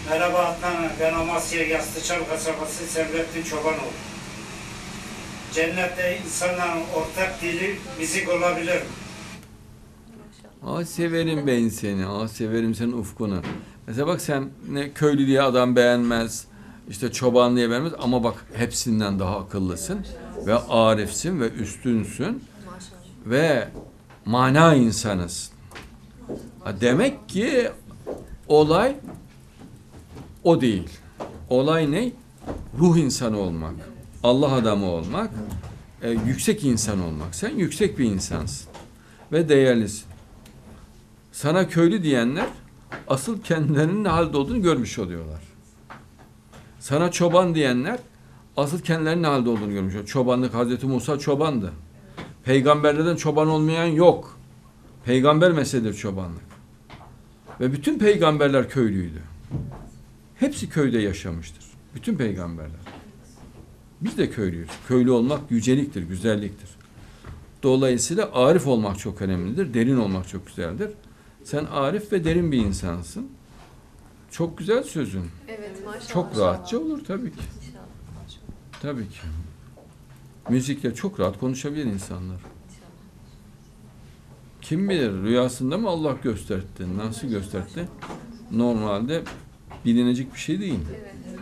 Merhaba Adnan, ben Amasya Yaslıçam kasabası Servettin Çobanoğlu. Cennette insanların ortak dili müzik olabilir. Severim ben seni. Severim senin ufkunu. Mesela bak sen ne köylü diye adam beğenmez. İşte çoban diye beğenmez. Ama bak hepsinden daha akıllısın. Ve arifsin ve üstünsün. Ve mana insanısın. Demek ki olay o değil. Olay ne? Ruh insanı olmak. Allah adamı olmak. Yüksek insan olmak. Sen yüksek bir insansın. Ve değerlisin. Sana köylü diyenler asıl kendilerinin ne halde olduğunu görmüş oluyorlar. Sana çoban diyenler asıl kendilerinin ne halde olduğunu görmüş oluyorlar. Çobanlık, Hazreti Musa çobandı. Peygamberlerden çoban olmayan yok. Peygamber meseledir çobanlık. Ve bütün peygamberler köylüydü. Hepsi köyde yaşamıştır. Bütün peygamberler. Biz de köylüyüz. Köylü olmak yüceliktir, güzelliktir. Dolayısıyla arif olmak çok önemlidir. Derin olmak çok güzeldir. Sen arif ve derin bir insansın. Çok güzel sözün. Evet, maşallah. Çok rahatça olur tabii ki. Tabii ki. Müzikle çok rahat konuşabilir insanlar. Kim bilir rüyasında mı Allah gösterdi? Nasıl gösterdi? Normalde bilinecek bir şey değil. Evet.